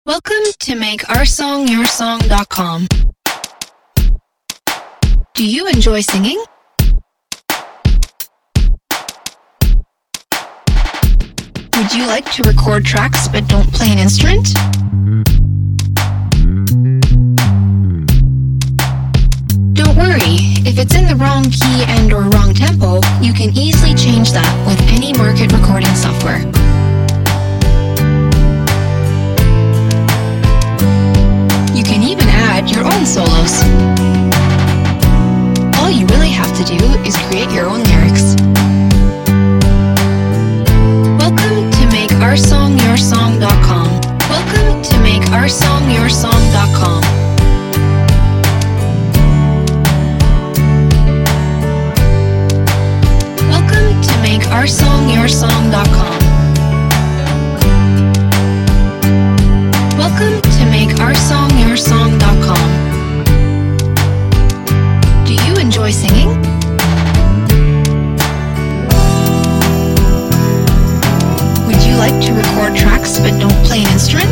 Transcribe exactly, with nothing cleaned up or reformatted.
Welcome to make our song your song dot com. Do you enjoy singing? Would you like to record tracks but don't play an instrument? Don't worry, if it's in the wrong key and or wrong tempo, you can easily change that with any market recording software. You can even add your own solos. All you really have to do is create your own lyrics. Welcome to make our song your song dot com. Welcome to make our song your song dot com. Welcome to make our song your song dot com. Welcome to make our song your song dot com. Do you enjoy singing? Would you like to record tracks but don't play an instrument?